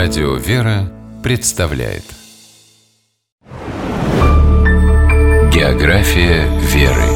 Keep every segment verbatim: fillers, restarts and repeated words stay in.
Радио «Вера» представляет География веры.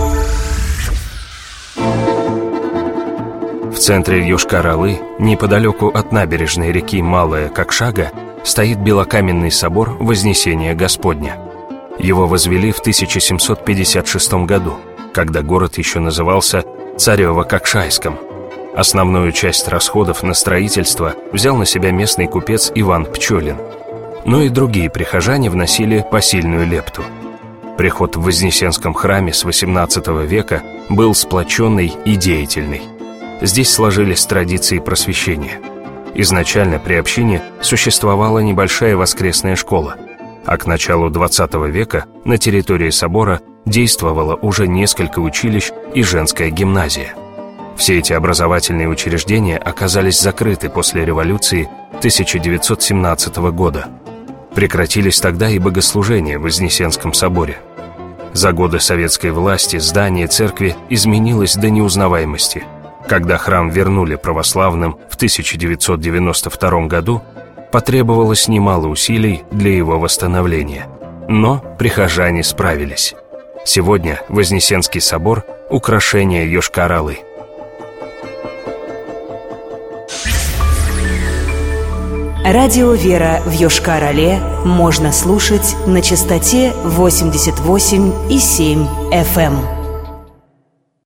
В центре Йошкар-Олы, неподалеку от набережной реки Малая Кокшага, стоит белокаменный собор Вознесения Господня. Его возвели в тысяча семьсот пятьдесят шестом году, когда город еще назывался Царево-Кокшайском. Основную часть расходов на строительство взял на себя местный купец Иван Пчелин. Но и другие прихожане вносили посильную лепту. Приход в Вознесенском храме с восемнадцатого века был сплоченный и деятельный. Здесь сложились традиции просвещения. Изначально при общине существовала небольшая воскресная школа, а к началу двадцатого века на территории собора действовало уже несколько училищ и женская гимназия. Все эти образовательные учреждения оказались закрыты после революции тысяча девятьсот семнадцатого года. Прекратились тогда и богослужения в Вознесенском соборе. За годы советской власти здание церкви изменилось до неузнаваемости. Когда храм вернули православным в тысяча девятьсот девяносто втором году, потребовалось немало усилий для его восстановления. Но прихожане справились. Сегодня Вознесенский собор – украшение Йошкар-Олы. Радио «Вера» в Йошкар-Оле можно слушать на частоте восемьдесят восемь и семь эф эм.